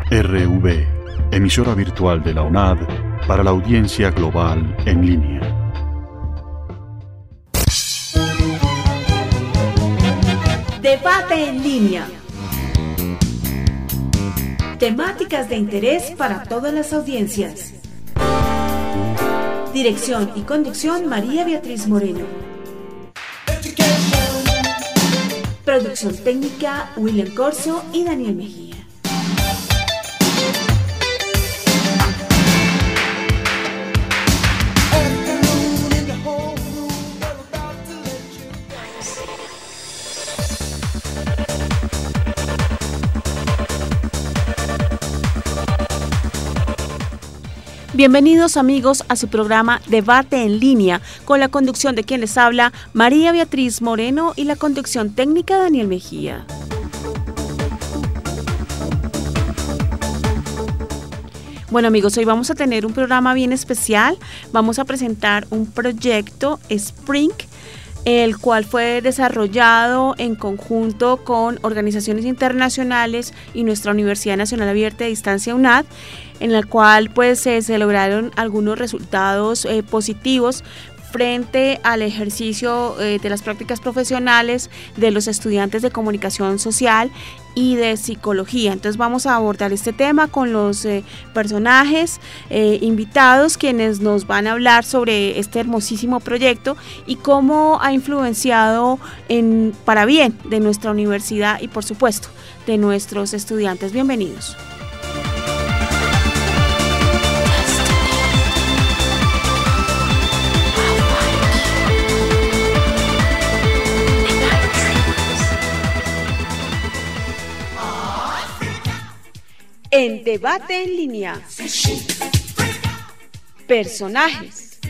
RV, emisora virtual de la UNAD para la audiencia global en línea. Debate en línea. Temáticas de interés para todas las audiencias. Dirección y conducción María Beatriz Moreno. Producción técnica William Corso y Daniel Mejía. Bienvenidos amigos a su programa Debate en línea, con la conducción de quien les habla María Beatriz Moreno y la conducción técnica Daniel Mejía. Bueno amigos, hoy vamos a tener un programa bien especial. Vamos a presentar un proyecto Spring, el cual fue desarrollado en conjunto con organizaciones internacionales y nuestra Universidad Nacional Abierta de Distancia UNAD, en la cual pues se lograron algunos resultados positivos frente al ejercicio de las prácticas profesionales de los estudiantes de comunicación social y de psicología. Entonces vamos a abordar este tema con los personajes invitados, quienes nos van a hablar sobre este hermosísimo proyecto y cómo ha influenciado para bien de nuestra universidad y por supuesto de nuestros estudiantes. Bienvenidos. En Debate en línea. Personajes.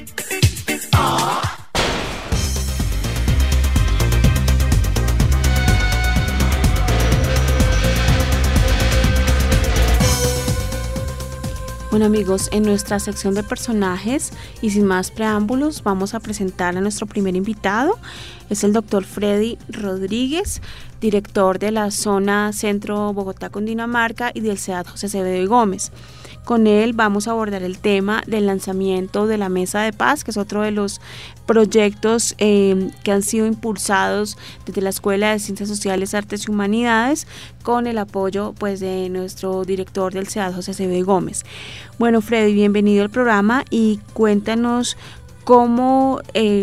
Bueno amigos, en nuestra sección de personajes y sin más preámbulos vamos a presentar a nuestro primer invitado. Es el doctor Freddy Rodríguez, director de la zona Centro Bogotá Cundinamarca y del CEAD José Acevedo y Gómez. Con él vamos a abordar el tema del lanzamiento de la Mesa de Paz, que es otro de los proyectos que han sido impulsados desde la Escuela de Ciencias Sociales, Artes y Humanidades, con el apoyo pues de nuestro director del CEAD José Acevedo y Gómez. Bueno, Freddy, bienvenido al programa y cuéntanos cómo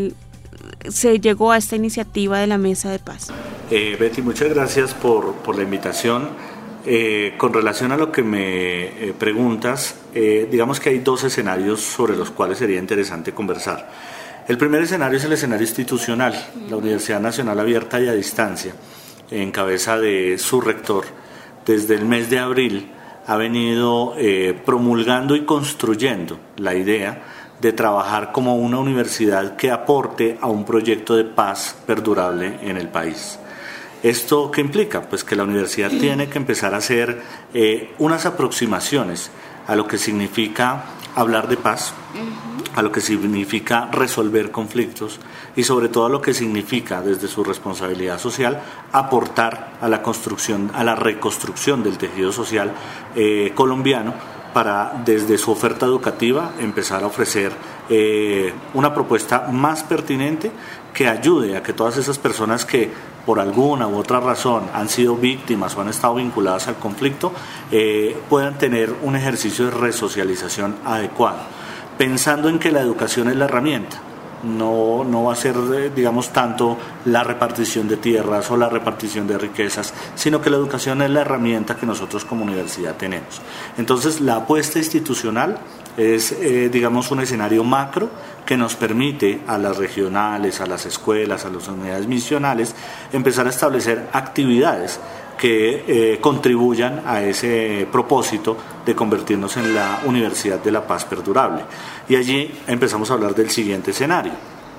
se llegó a esta iniciativa de la Mesa de Paz. Betty, muchas gracias por la invitación. Con relación a lo que me preguntas, digamos que hay dos escenarios sobre los cuales sería interesante conversar. El primer escenario es el escenario institucional. La Universidad Nacional Abierta y a Distancia, en cabeza de su rector, desde el mes de abril ha venido promulgando y construyendo la idea de trabajar como una universidad que aporte a un proyecto de paz perdurable en el país. ¿Esto qué implica? Pues que la universidad tiene que empezar a hacer unas aproximaciones a lo que significa hablar de paz, a lo que significa resolver conflictos y sobre todo a lo que significa desde su responsabilidad social aportar a la construcción, a la reconstrucción del tejido social colombiano, para desde su oferta educativa empezar a ofrecer una propuesta más pertinente que ayude a que todas esas personas que por alguna u otra razón han sido víctimas o han estado vinculadas al conflicto puedan tener un ejercicio de resocialización adecuado, pensando en que la educación es la herramienta. No va a ser, digamos, tanto la repartición de tierras o la repartición de riquezas, sino que la educación es la herramienta que nosotros como universidad tenemos. Entonces, la apuesta institucional es, digamos, un escenario macro que nos permite a las regionales, a las escuelas, a las unidades misionales, empezar a establecer actividades que contribuyan a ese propósito de convertirnos en la Universidad de la Paz Perdurable. Y allí empezamos a hablar del siguiente escenario.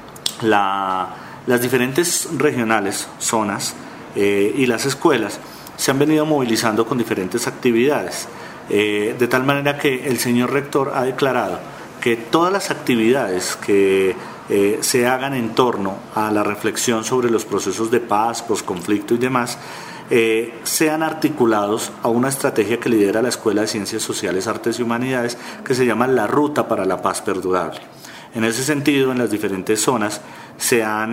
Las diferentes regionales, zonas y las escuelas se han venido movilizando con diferentes actividades, de tal manera que el señor rector ha declarado que todas las actividades que se hagan en torno a la reflexión sobre los procesos de paz, posconflicto y demás, sean articulados a una estrategia que lidera la Escuela de Ciencias Sociales, Artes y Humanidades, que se llama la Ruta para la Paz Perdurable. En ese sentido, en las diferentes zonas se han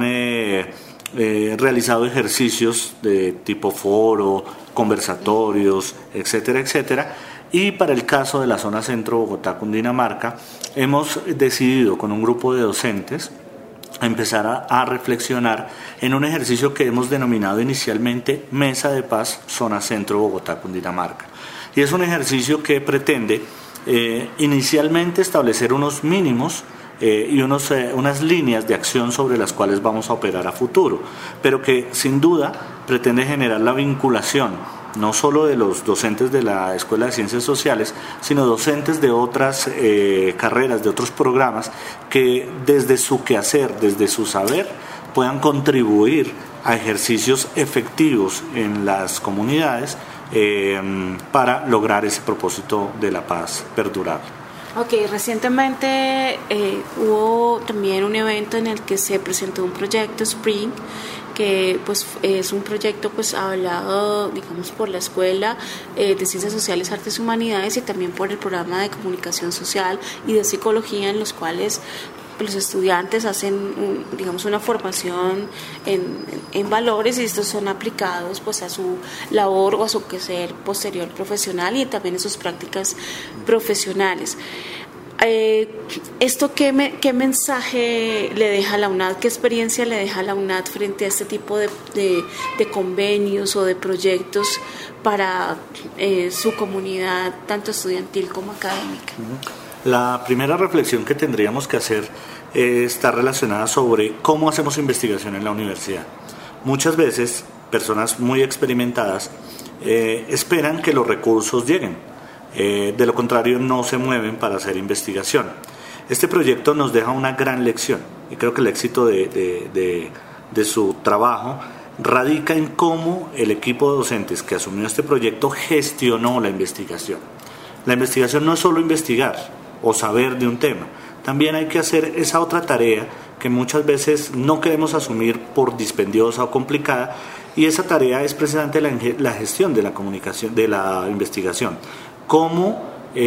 realizado ejercicios de tipo foro, conversatorios, etcétera, etcétera. Y para el caso de la zona centro Bogotá, Cundinamarca, hemos decidido con un grupo de docentes empezar a reflexionar en un ejercicio que hemos denominado inicialmente Mesa de Paz, Zona Centro Bogotá, Cundinamarca. Y es un ejercicio que pretende inicialmente establecer unos mínimos y unas líneas de acción sobre las cuales vamos a operar a futuro, pero que sin duda pretende generar la vinculación no solo de los docentes de la Escuela de Ciencias Sociales, sino docentes de otras carreras, de otros programas, que desde su quehacer, desde su saber, puedan contribuir a ejercicios efectivos en las comunidades para lograr ese propósito de la paz perdurable. Ok, recientemente hubo también un evento en el que se presentó un proyecto Spring, que pues es un proyecto pues avalado, digamos, por la Escuela de Ciencias Sociales, Artes y Humanidades y también por el programa de Comunicación Social y de Psicología, en los cuales los estudiantes hacen digamos una formación en valores, y estos son aplicados pues a su labor o a su quehacer posterior profesional y también en sus prácticas profesionales. ¿Esto qué mensaje le deja a la UNAD, qué experiencia le deja a la UNAD frente a este tipo de convenios o de proyectos para su comunidad, tanto estudiantil como académica? La primera reflexión que tendríamos que hacer está relacionada sobre cómo hacemos investigación en la universidad. Muchas veces personas muy experimentadas esperan que los recursos lleguen. De lo contrario, no se mueven para hacer investigación. Este proyecto nos deja una gran lección y creo que el éxito de su trabajo radica en cómo el equipo de docentes que asumió este proyecto gestionó la investigación. La investigación no es solo investigar o saber de un tema, también hay que hacer esa otra tarea que muchas veces no queremos asumir por dispendiosa o complicada, y esa tarea es precisamente la gestión de la comunicación, de la investigación. ¿Cómo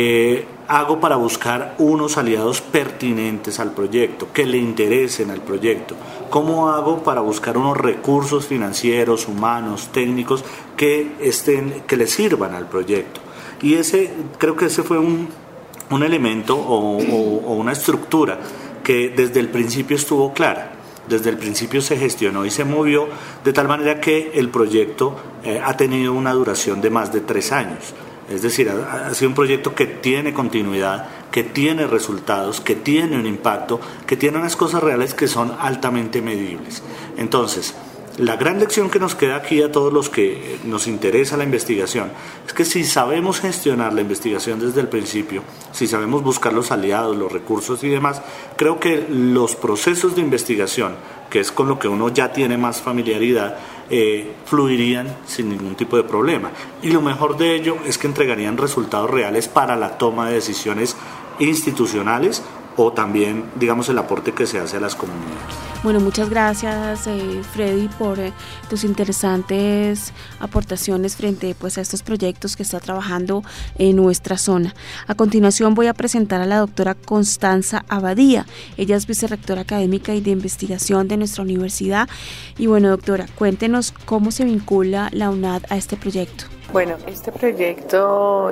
hago para buscar unos aliados pertinentes al proyecto, que le interesen al proyecto? ¿Cómo hago para buscar unos recursos financieros, humanos, técnicos que le sirvan al proyecto? Y creo que ese fue un elemento o una estructura que desde el principio estuvo clara. Desde el principio se gestionó y se movió de tal manera que el proyecto ha tenido una duración de más de 3 años. Es decir, ha sido un proyecto que tiene continuidad, que tiene resultados, que tiene un impacto, que tiene unas cosas reales que son altamente medibles. Entonces, la gran lección que nos queda aquí a todos los que nos interesa la investigación es que si sabemos gestionar la investigación desde el principio, si sabemos buscar los aliados, los recursos y demás, creo que los procesos de investigación, que es con lo que uno ya tiene más familiaridad, fluirían sin ningún tipo de problema. Y lo mejor de ello es que entregarían resultados reales para la toma de decisiones institucionales o también, digamos, el aporte que se hace a las comunidades. Bueno, muchas gracias Freddy por tus interesantes aportaciones frente pues a estos proyectos que está trabajando en nuestra zona. A continuación voy a presentar a la doctora Constanza Abadía. Ella es vicerrectora académica y de investigación de nuestra universidad. Y bueno, doctora, cuéntenos cómo se vincula la UNAD a este proyecto. Bueno, este proyecto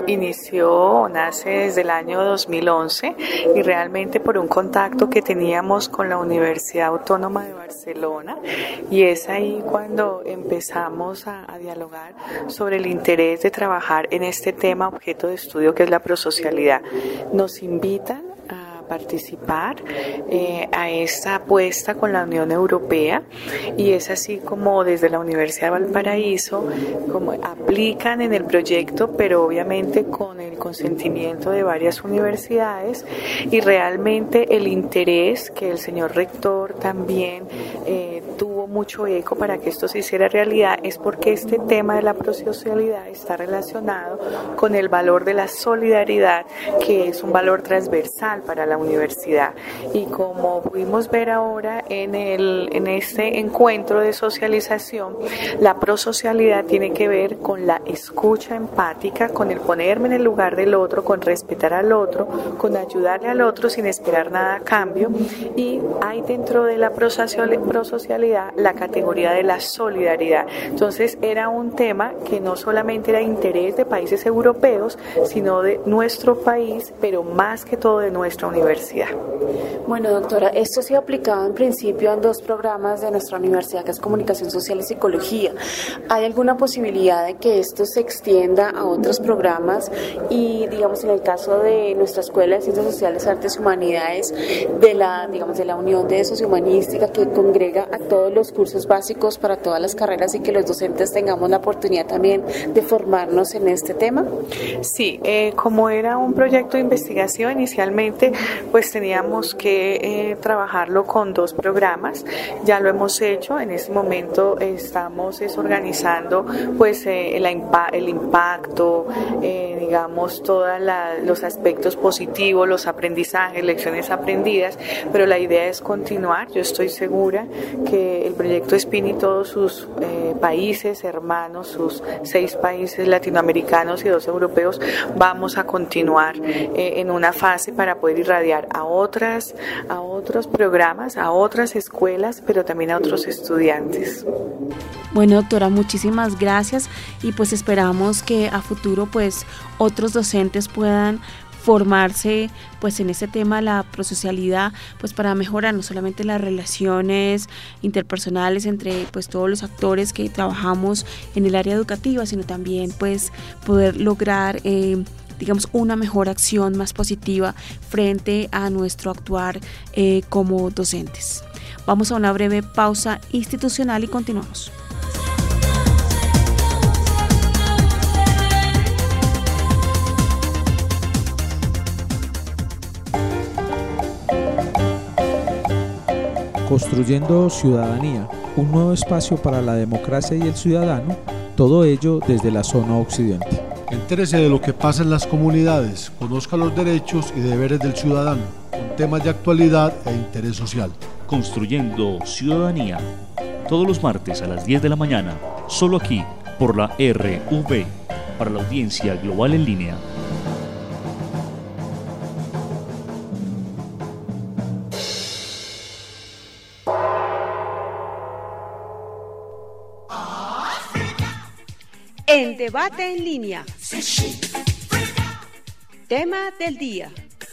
nace desde el año 2011 y realmente por un contacto que teníamos con la Universidad Autónoma de Barcelona, y es ahí cuando empezamos a dialogar sobre el interés de trabajar en este tema objeto de estudio que es la prosocialidad. Nos invitan a participar a esta apuesta con la Unión Europea, y es así como desde la Universidad de Valparaíso como aplican en el proyecto, pero obviamente con el consentimiento de varias universidades, y realmente el interés que el señor rector también tuvo mucho eco para que esto se hiciera realidad es porque este tema de la prosocialidad está relacionado con el valor de la solidaridad, que es un valor transversal para la universidad. Y como pudimos ver ahora en este encuentro de socialización, la prosocialidad tiene que ver con la escucha empática, con el ponerme en el lugar del otro, con respetar al otro, con ayudarle al otro sin esperar nada a cambio. Y hay dentro de la prosocialidad la categoría de la solidaridad. Entonces era un tema que no solamente era interés de países europeos, sino de nuestro país, pero más que todo de nuestra universidad. Bueno, doctora, esto se ha aplicado en principio en 2 programas de nuestra universidad, que es Comunicación Social y Psicología. ¿Hay alguna posibilidad de que esto se extienda a otros programas? Y, digamos, en el caso de nuestra Escuela de Ciencias Sociales, Artes y Humanidades, de la Unión de Sociohumanística, que congrega a todos los cursos básicos para todas las carreras, y que los docentes tengamos la oportunidad también de formarnos en este tema. Sí, como era un proyecto de investigación inicialmente, pues teníamos que trabajarlo con 2 programas. Ya lo hemos hecho. En este momento estamos organizando pues el impacto, digamos, todos los aspectos positivos, los aprendizajes, lecciones aprendidas, pero la idea es continuar. Yo estoy segura que el proyecto SPIN y todos sus países hermanos, sus 6 países latinoamericanos y 2 europeos, vamos a continuar en una fase para poder irradiar a otros programas, a otras escuelas, pero también a otros estudiantes. Bueno, doctora, muchísimas gracias, y pues esperamos que a futuro pues otros docentes puedan formarse pues en ese tema, la prosocialidad, pues para mejorar no solamente las relaciones interpersonales entre pues todos los actores que trabajamos en el área educativa, sino también pues poder lograr digamos una mejor acción más positiva frente a nuestro actuar como docentes. Vamos a una breve pausa institucional y continuamos. Construyendo ciudadanía, un nuevo espacio para la democracia y el ciudadano, todo ello desde la zona occidente. Entérese de lo que pasa en las comunidades, conozca los derechos y deberes del ciudadano, con temas de actualidad e interés social. Construyendo ciudadanía, todos los martes a las 10 de la mañana, solo aquí, por la RV, para la audiencia global en línea. En Debate en Línea. Tema del día.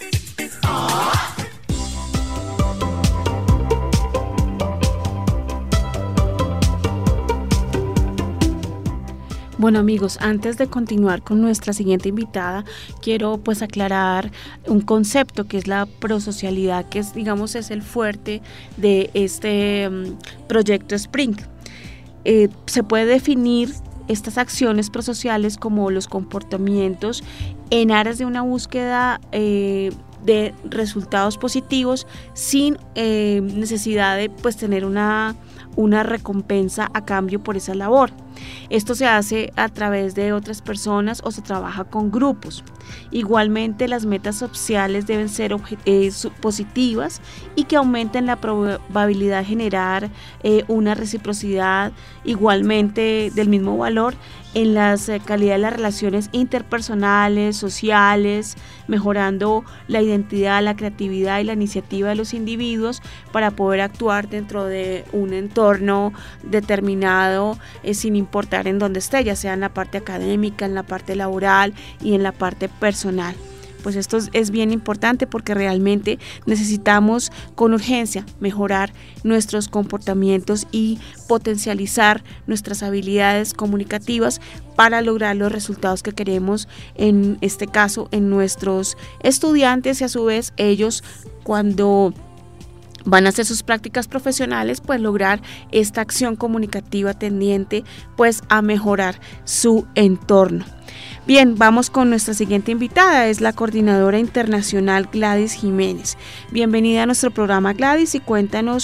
Bueno, amigos, antes de continuar con nuestra siguiente invitada, quiero pues aclarar un concepto que es la prosocialidad, que es, digamos, es el fuerte de este proyecto Spring. Se puede definir estas acciones prosociales como los comportamientos en aras de una búsqueda de resultados positivos sin necesidad de pues tener una recompensa a cambio por esa labor. Esto se hace a través de otras personas o se trabaja con grupos. Igualmente, las metas sociales deben ser positivas y que aumenten la probabilidad de generar una reciprocidad igualmente del mismo valor en la calidad de las relaciones interpersonales, sociales, mejorando la identidad, la creatividad y la iniciativa de los individuos para poder actuar dentro de un entorno determinado sin importar en dónde esté, ya sea en la parte académica, en la parte laboral y en la parte personal. Pues esto es bien importante porque realmente necesitamos con urgencia mejorar nuestros comportamientos y potencializar nuestras habilidades comunicativas para lograr los resultados que queremos, en este caso en nuestros estudiantes, y a su vez ellos, cuando van a hacer sus prácticas profesionales, pues lograr esta acción comunicativa tendiente pues a mejorar su entorno. Bien, vamos con nuestra siguiente invitada, es la coordinadora internacional Gladys Jiménez. Bienvenida a nuestro programa, Gladys, y cuéntanos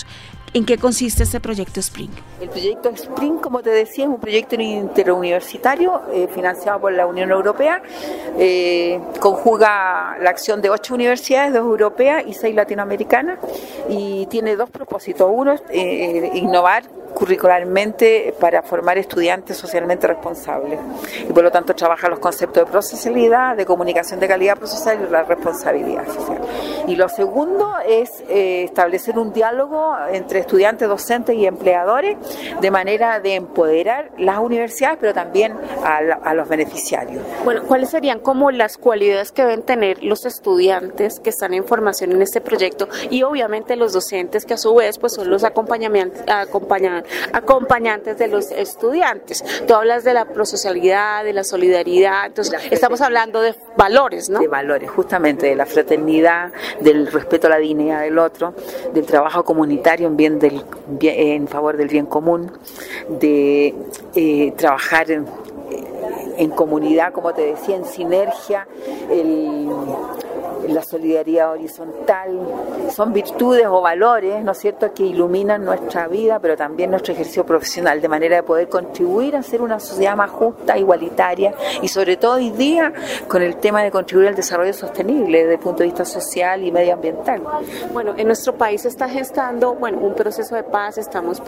¿En qué consiste este proyecto Spring? El proyecto Spring, como te decía, es un proyecto interuniversitario financiado por la Unión Europea. Conjuga la acción de 8 universidades, 2 europeas y 6 latinoamericanas, y tiene 2 propósitos. Uno es innovar curricularmente para formar estudiantes socialmente responsables, y por lo tanto trabaja los conceptos de procesabilidad, de comunicación de calidad procesal y la responsabilidad social. Y lo segundo es establecer un diálogo entre estudiantes, docentes y empleadores, de manera de empoderar las universidades, pero también a los beneficiarios. Bueno, ¿cuáles serían como las cualidades que deben tener los estudiantes que están en formación en este proyecto, y obviamente los docentes, que a su vez pues son los acompañantes de los estudiantes? Tú hablas de la prosocialidad, de la solidaridad, entonces estamos hablando de valores, ¿no? De valores, justamente, de la fraternidad, del respeto a la dignidad del otro, del trabajo comunitario en favor del bien común, de trabajar en comunidad, como te decía, en sinergia, la solidaridad horizontal. Son virtudes o valores, ¿no es cierto?, que iluminan nuestra vida, pero también nuestro ejercicio profesional, de manera de poder contribuir a ser una sociedad más justa, igualitaria, y sobre todo hoy día con el tema de contribuir al desarrollo sostenible desde el punto de vista social y medioambiental. Bueno, en nuestro país se está gestando, un proceso de paz. Estamos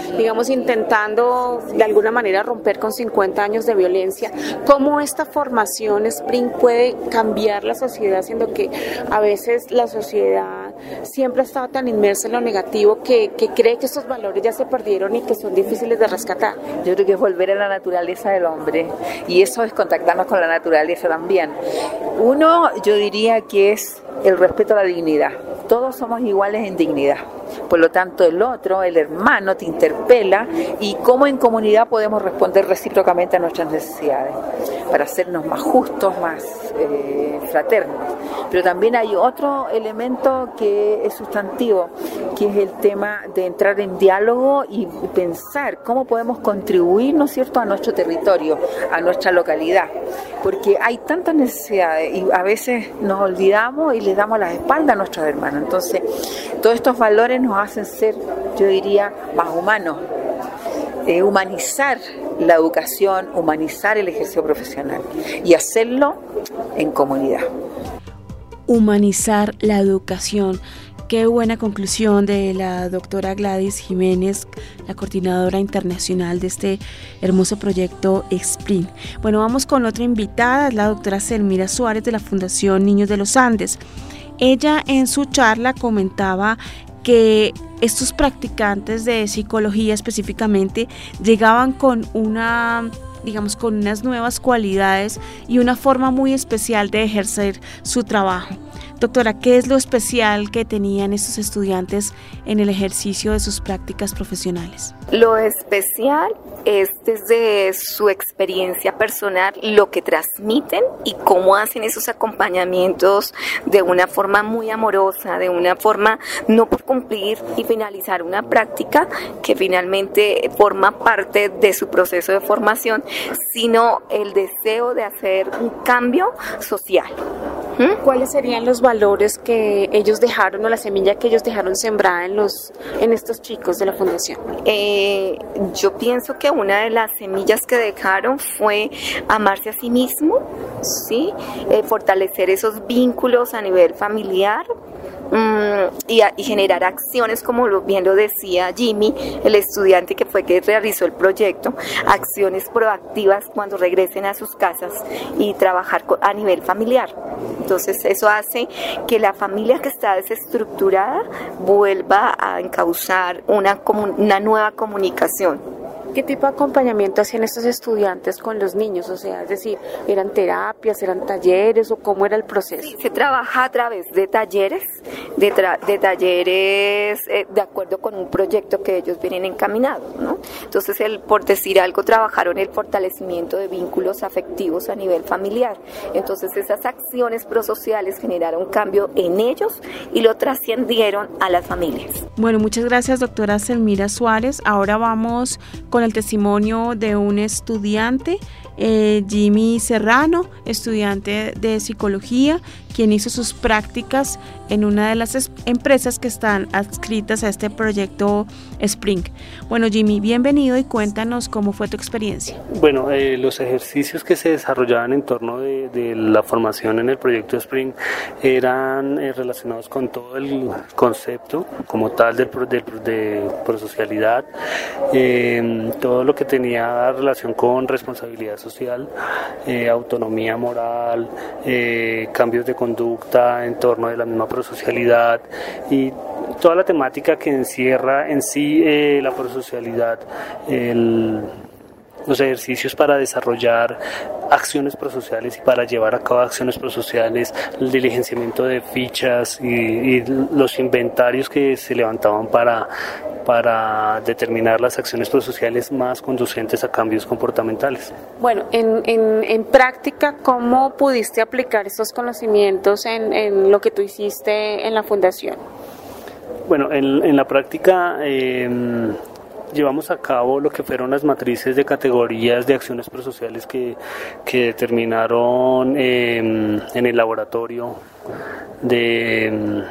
intentando de alguna manera romper con 50 años de violencia. ¿Cómo esta formación Spring puede cambiar la sociedad, siendo que a veces la sociedad siempre ha estado tan inmersa en lo negativo que cree que estos valores ya se perdieron y que son difíciles de rescatar? Yo creo que es volver a la naturaleza del hombre, y eso es contactarnos con la naturaleza también. Uno, yo diría que es el respeto a la dignidad. Todos somos iguales en dignidad. Por lo tanto, el otro, el hermano, te interpela, y cómo en comunidad podemos responder recíprocamente a nuestras necesidades para hacernos más justos, más fraternos. Pero también hay otro elemento que es sustantivo, que es el tema de entrar en diálogo y pensar cómo podemos contribuir, ¿no es cierto?, a nuestro territorio, a nuestra localidad, porque hay tantas necesidades y a veces nos olvidamos y les damos la espalda a nuestros hermanos. Entonces, todos estos valores nos hacen ser, yo diría, más humanos. Humanizar la educación, humanizar el ejercicio profesional y hacerlo en comunidad. Humanizar la educación. Qué buena conclusión de la doctora Gladys Jiménez, la coordinadora internacional de este hermoso proyecto Spring. Bueno, vamos con otra invitada, es la doctora Selmira Suárez de la Fundación Niños de los Andes. Ella en su charla comentaba que estos practicantes de psicología específicamente llegaban con con unas nuevas cualidades y una forma muy especial de ejercer su trabajo. Doctora, ¿qué es lo especial que tenían estos estudiantes en el ejercicio de sus prácticas profesionales? Lo especial es desde su experiencia personal, lo que transmiten y cómo hacen esos acompañamientos de una forma muy amorosa, de una forma no por cumplir y finalizar una práctica que finalmente forma parte de su proceso de formación, sino el deseo de hacer un cambio social. ¿Cuáles serían los valores que ellos dejaron, o la semilla que ellos dejaron sembrada en estos chicos de la fundación? Yo pienso que una de las semillas que dejaron fue amarse a sí mismo, ¿sí? Fortalecer esos vínculos a nivel familiar, y generar acciones, como bien lo decía Jimmy, el estudiante que realizó el proyecto, acciones proactivas cuando regresen a sus casas y trabajar a nivel familiar. Entonces eso hace que la familia que está desestructurada vuelva a encauzar una nueva comunicación. ¿Qué tipo de acompañamiento hacían estos estudiantes con los niños? O sea, es decir, ¿eran terapias, eran talleres o cómo era el proceso? Sí, se trabaja a través de talleres, de acuerdo con un proyecto que ellos vienen encaminados, ¿no? Entonces, por decir algo, trabajaron el fortalecimiento de vínculos afectivos a nivel familiar. Entonces, esas acciones prosociales generaron cambio en ellos y lo trascendieron a las familias. Bueno, muchas gracias, doctora Selmira Suárez. Ahora vamos con el el testimonio de un estudiante, Jimmy Serrano, estudiante de psicología, quien hizo sus prácticas en una de las empresas que están adscritas a este proyecto Spring. Bueno, Jimmy, bienvenido y cuéntanos cómo fue tu experiencia. Bueno, los ejercicios que se desarrollaban en torno de la formación en el proyecto Spring eran relacionados con todo el concepto como tal de prosocialidad, todo lo que tenía relación con responsabilidad social, autonomía moral, cambios de conducta en torno de la misma prosocialidad y toda la temática que encierra en sí la prosocialidad, los ejercicios para desarrollar acciones prosociales y para llevar a cabo acciones prosociales, el diligenciamiento de fichas y los inventarios que se levantaban para determinar las acciones prosociales más conducentes a cambios comportamentales. Bueno, en práctica, ¿cómo pudiste aplicar estos conocimientos en lo que tú hiciste en la fundación? Bueno, en la práctica llevamos a cabo lo que fueron las matrices de categorías de acciones prosociales que determinaron en el laboratorio de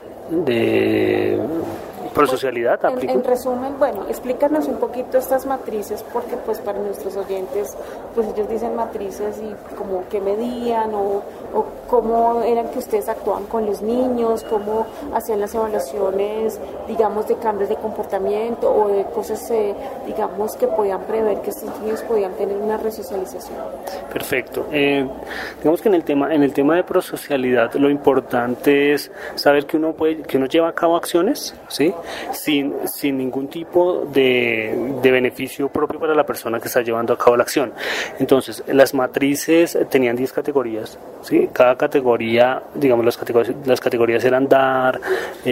prosocialidad. En resumen, bueno, explícanos un poquito estas matrices, porque pues para nuestros oyentes, pues ellos dicen matrices y como qué medían o cómo eran que ustedes actuaban con los niños, cómo hacían las evaluaciones, digamos, de cambios de comportamiento o de cosas, digamos, que podían prever que estos niños podían tener una resocialización. Perfecto. Digamos que en el tema de prosocialidad lo importante es saber que uno lleva a cabo acciones, ¿sí? Sin ningún tipo de beneficio propio para la persona que está llevando a cabo la acción. Entonces, las matrices tenían 10 categorías, ¿sí? Cada categoría, digamos, las categorías eran dar,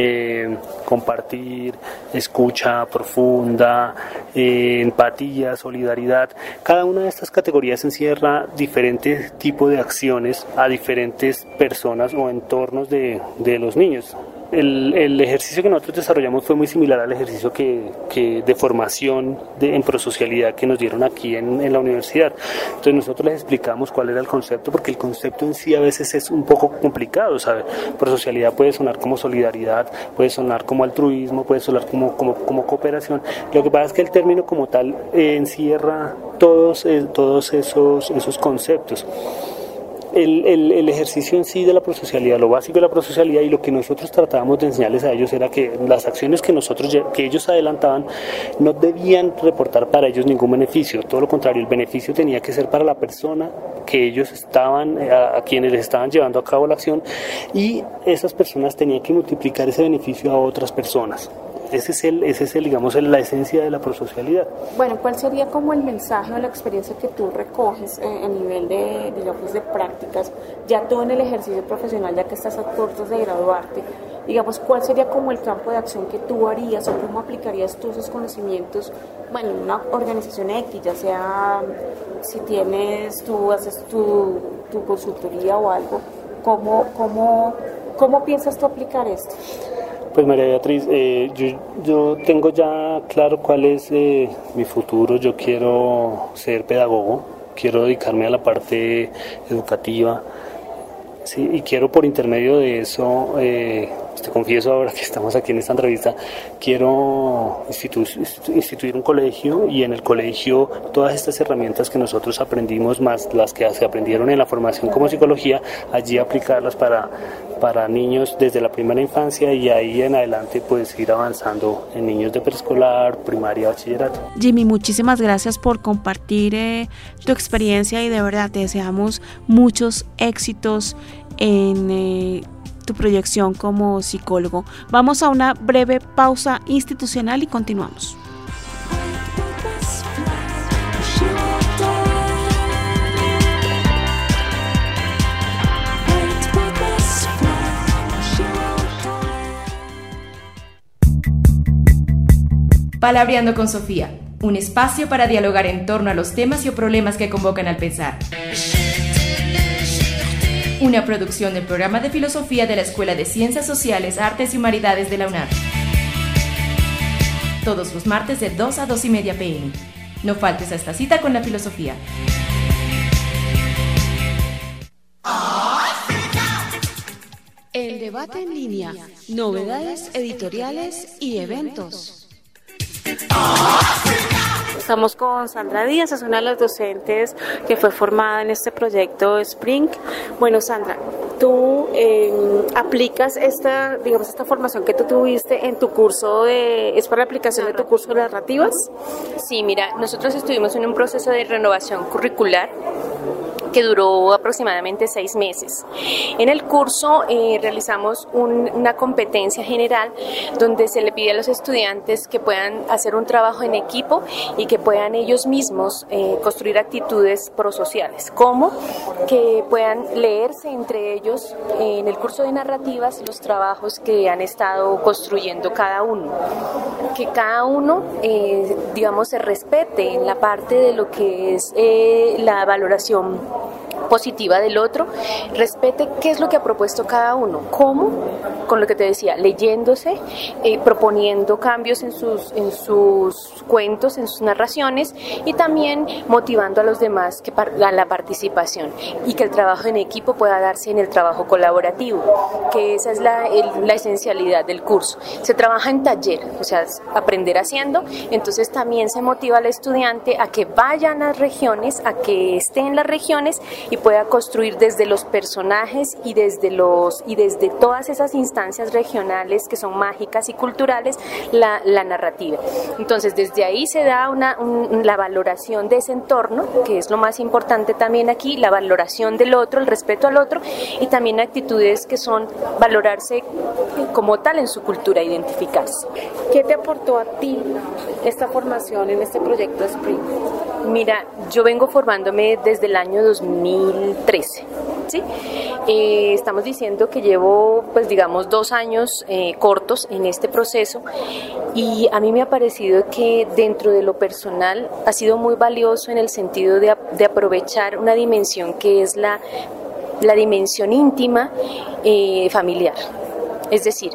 compartir, escucha profunda, empatía, solidaridad. Cada una de estas categorías encierra diferentes tipos de acciones a diferentes personas o entornos de los niños. El ejercicio que nosotros desarrollamos fue muy similar al ejercicio que de formación en prosocialidad que nos dieron aquí en la universidad. Entonces nosotros les explicamos cuál era el concepto, porque el concepto en sí a veces es un poco complicado, ¿sabe? Prosocialidad puede sonar como solidaridad, puede sonar como altruismo, puede sonar como cooperación. Lo que pasa es que el término como tal encierra todos esos conceptos. El ejercicio en sí de la prosocialidad, lo básico de la prosocialidad y lo que nosotros tratábamos de enseñarles a ellos era que las acciones que ellos adelantaban no debían reportar para ellos ningún beneficio, todo lo contrario, el beneficio tenía que ser para la persona que ellos a quienes les estaban llevando a cabo la acción, y esas personas tenían que multiplicar ese beneficio a otras personas. Ese es digamos, la esencia de la prosocialidad. Bueno, ¿cuál sería como el mensaje o la experiencia que tú recoges a nivel de, digamos, de prácticas, ya tú en el ejercicio profesional, ya que estás a puertas de graduarte? Digamos, ¿cuál sería como el campo de acción que tú harías o cómo aplicarías tú esos conocimientos, bueno, en una organización X, ya sea si tú haces tu consultoría o algo, ¿cómo piensas tú aplicar esto? Pues María Beatriz, yo tengo ya claro cuál es mi futuro. Yo quiero ser pedagogo, quiero dedicarme a la parte educativa, ¿sí? Y quiero por intermedio de eso, te confieso ahora que estamos aquí en esta entrevista, quiero instituir un colegio, y en el colegio todas estas herramientas que nosotros aprendimos, más las que se aprendieron en la formación como psicología, allí aplicarlas para niños desde la primera infancia, y ahí en adelante pues ir avanzando en niños de preescolar, primaria, bachillerato. Jimmy, muchísimas gracias por compartir tu experiencia, y de verdad te deseamos muchos éxitos en tu proyección como psicólogo. Vamos a una breve pausa institucional y continuamos. Palabreando con Sofía, un espacio para dialogar en torno a los temas y o problemas que convocan al pensar. Una producción del programa de filosofía de la Escuela de Ciencias Sociales, Artes y Humanidades de la UNAD. Todos los martes de 2 a 2:30 p.m. No faltes a esta cita con la filosofía. El debate en línea, novedades editoriales y eventos. Estamos con Sandra Díaz, es una de las docentes que fue formada en este proyecto Spring. Bueno, Sandra, tú aplicas esta formación que tú tuviste en tu curso ¿es para la aplicación de tu curso de narrativas? Sí, mira, nosotros estuvimos en un proceso de renovación curricular que duró aproximadamente 6 meses. En el curso realizamos una competencia general donde se le pide a los estudiantes que puedan hacer un trabajo en equipo y que puedan ellos mismos construir actitudes prosociales, como que puedan leerse entre ellos en el curso de narrativas los trabajos que han estado construyendo cada uno, que cada uno se respete en la parte de lo que es la valoración positiva del otro, respete qué es lo que ha propuesto cada uno, cómo, con lo que te decía, leyéndose, proponiendo cambios en sus cuentos, en sus narraciones, y también motivando a los demás a la participación, y que el trabajo en equipo pueda darse en el trabajo colaborativo, que esa es la esencialidad del curso. Se trabaja en taller, o sea, aprender haciendo, entonces también se motiva al estudiante a que vaya a las regiones, a que esté en las regiones y pueda construir desde los personajes y desde todas esas instancias regionales que son mágicas y culturales la narrativa. Entonces desde ahí se da la valoración de ese entorno, que es lo más importante también aquí, la valoración del otro, el respeto al otro, y también actitudes que son valorarse como tal en su cultura, identificarse. ¿Qué te aportó a ti esta formación en este proyecto Spring? Mira, yo vengo formándome desde el año 2013, ¿sí? Estamos diciendo que llevo, 2 años cortos en este proceso, y a mí me ha parecido que dentro de lo personal ha sido muy valioso en el sentido de aprovechar una dimensión que es la dimensión íntima familiar. Es decir,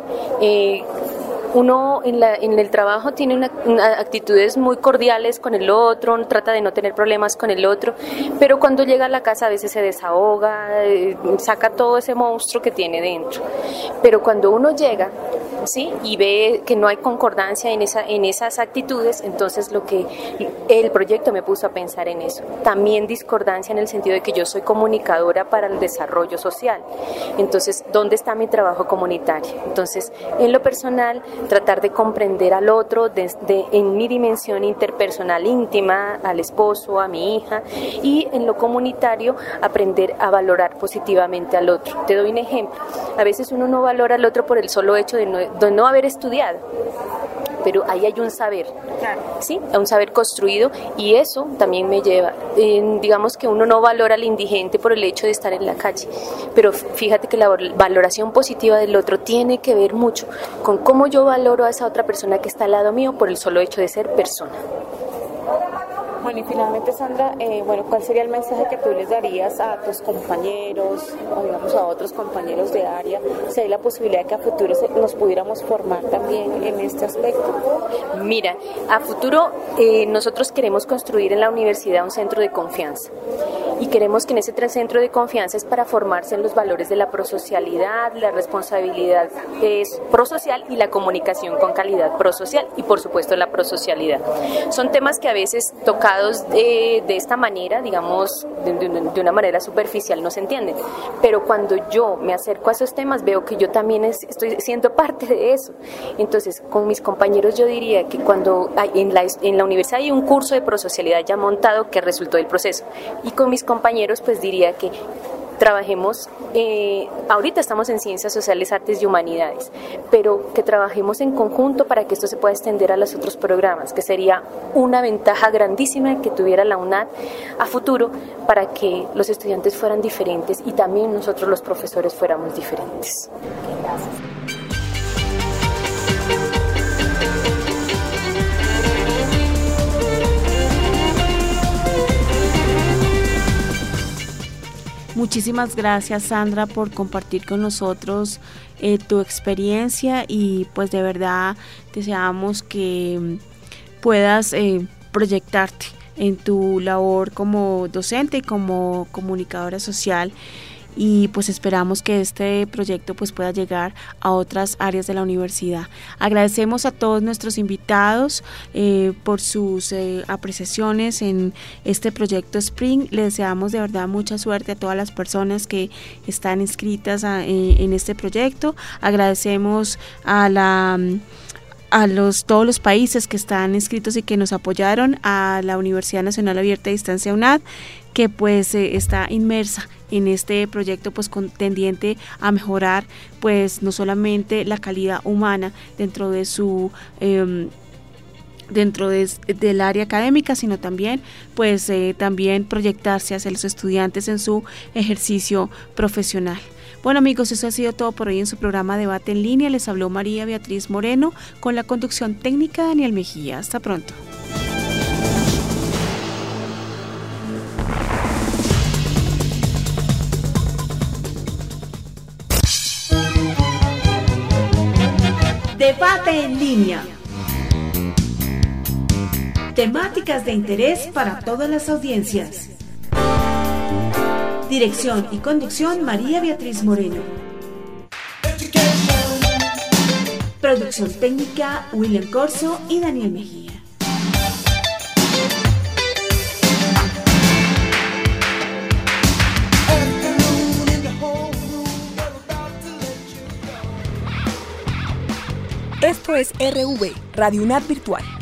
uno en el trabajo tiene actitudes muy cordiales con el otro, trata de no tener problemas con el otro, pero cuando llega a la casa a veces se desahoga, saca todo ese monstruo que tiene dentro. Pero cuando uno llega, ¿sí?, y ve que no hay concordancia en esas actitudes, entonces el proyecto me puso a pensar en eso. También discordancia en el sentido de que yo soy comunicadora para el desarrollo social. Entonces, ¿dónde está mi trabajo comunitario? Entonces, en lo personal, tratar de comprender al otro en mi dimensión interpersonal íntima, al esposo, a mi hija, y en lo comunitario aprender a valorar positivamente al otro. Te doy un ejemplo. A veces uno no valora al otro por el solo hecho de no haber estudiado, pero ahí hay un saber, ¿sí? Un saber construido, y eso también me lleva, digamos que uno no valora al indigente por el hecho de estar en la calle, pero fíjate que la valoración positiva del otro tiene que ver mucho con cómo yo valoro a esa otra persona que está al lado mío por el solo hecho de ser persona. Bueno, y finalmente, Sandra, ¿cuál sería el mensaje que tú les darías a tus compañeros, o a otros compañeros de área, si hay la posibilidad de que a futuro nos pudiéramos formar también en este aspecto? Mira, a futuro nosotros queremos construir en la universidad un centro de confianza, y queremos que en ese centro de confianza es para formarse en los valores de la prosocialidad, la responsabilidad prosocial y la comunicación con calidad prosocial, y por supuesto la prosocialidad. Son temas que a veces tocados de esta manera, digamos, de una manera superficial, no se entienden, pero cuando yo me acerco a esos temas veo que yo también estoy siendo parte de eso. Entonces, con mis compañeros yo diría que cuando en la universidad hay un curso de prosocialidad ya montado que resultó del proceso, y con mis compañeros pues diría que trabajemos, ahorita estamos en Ciencias Sociales, Artes y Humanidades, pero que trabajemos en conjunto para que esto se pueda extender a los otros programas, que sería una ventaja grandísima que tuviera la UNAD a futuro para que los estudiantes fueran diferentes y también nosotros los profesores fuéramos diferentes. Gracias. Muchísimas gracias, Sandra, por compartir con nosotros tu experiencia, y pues de verdad deseamos que puedas proyectarte en tu labor como docente y como comunicadora social. Y pues esperamos que este proyecto pues pueda llegar a otras áreas de la universidad. Agradecemos a todos nuestros invitados por sus apreciaciones en este proyecto Spring. Les deseamos de verdad mucha suerte a todas las personas que están inscritas en este proyecto. Agradecemos a todos los países que están inscritos y que nos apoyaron, a la Universidad Nacional Abierta a Distancia UNAD, que pues está inmersa en este proyecto pues tendiente a mejorar pues no solamente la calidad humana dentro de su del área académica, sino también pues también proyectarse hacia los estudiantes en su ejercicio profesional. Bueno amigos, eso ha sido todo por hoy en su programa Debate en Línea. Les habló María Beatriz Moreno con la conducción técnica Daniel Mejía. Hasta pronto. Debate en línea. Temáticas de interés para todas las audiencias. Dirección y conducción María Beatriz Moreno. Producción técnica William Corso y Daniel Mejía. Esto es RV, Radio UNAD Virtual.